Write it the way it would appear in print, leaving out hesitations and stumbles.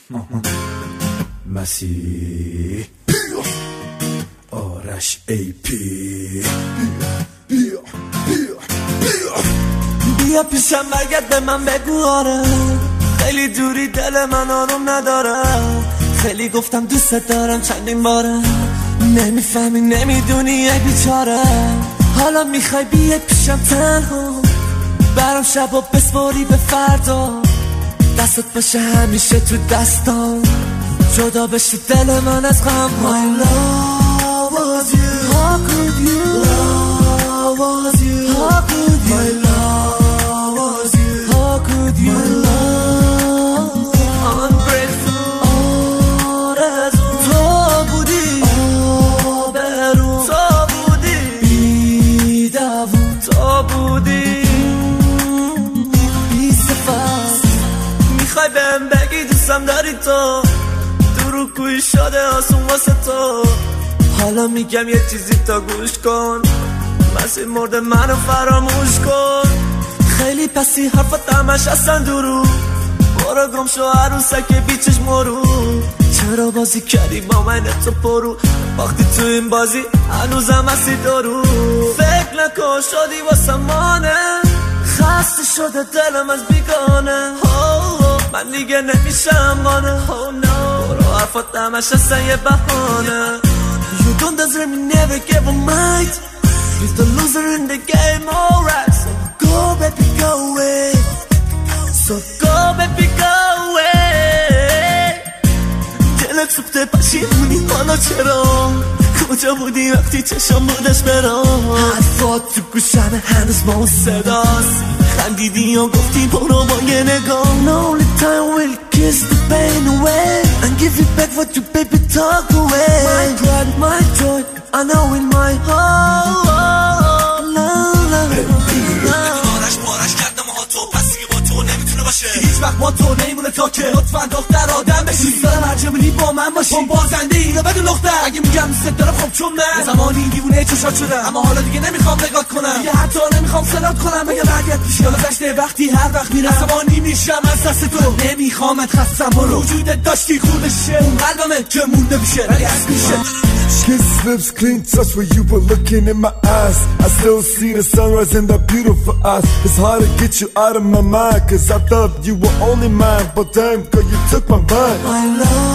مسیح آرش ای پی بیا پیشم برگرد به من بگو آره خیلی دوری دل من آروم نداره خیلی گفتم دوست دارم چندین باره نمیفهمی نمیدونی ای بیچاره حالا میخوای بیای پیشم تنها برام شب و بسپاری به فردا دستت باشه همیشه تو دستان جدا بشی دل من از غم My love was you How could you Love was you How could you My love was you How could you My love Ungrateful آرزو تو بودی آبرو تو بودی بیدوون تو بودی بی صفت میخوای بهم بگی دوستم داری تو درو کوی شده آسون واسه تو حالا میگم یه چیزی تا گوش کن مسیح مرده منو فراموش کن خیلی پسی حرفات همش اصلا درو برو گم شو عروسک بیچش مرو چرا بازی کردی با من تو پرو وقتی تو این بازی هنوزم هستی درو فکر نکن شدی واسه مانه خسته شده دلم از بیگانه من دیگه نمیشم مانه برو حرفات همش اصلا یه بهانه You don't deserve me, never give a mind He's the loser in the game, alright So go baby go away So go baby go away دلت سوخته پشیمونی حالا چرا کجا بودی وقتی چشم بودش برام حرفات تو گوشم هنوز با اون صداست خندیدی و گفتی برو با یه نگاه No only time will kiss the pain away And give you back what you baby talk away My pride, my joy, I know in my heart آرش بارش کردم ها تو پس دیگه با تو نمیتونه باشه هیچ وقت با تو نمیمونه تا که لطفا دختر آدم بشی دوست دارم هر جا بری با من باشی اون بازنده اینو بدون دختر اگه میگم دوست دارم خب چون من زمانی دیوونه چشات شدم اما حالا دیگه نمیخوام نگات کنم دیگه حتی نمیخوام صدات کنم مگه برگرد پیشی حالا گشته وقتی هر وقت میرم عصبانی میشم از دست تو نمیخوامت خستم برو وجودت داشتی خوردشه اون قلبمه که مونده میشه ولی از میشه Kiss lips, clean touch when you were looking in my eyes I still see the sunrise in that beautiful eyes It's hard to get you out of my mind Cause I thought you were only mine But damn girl you took my mind My love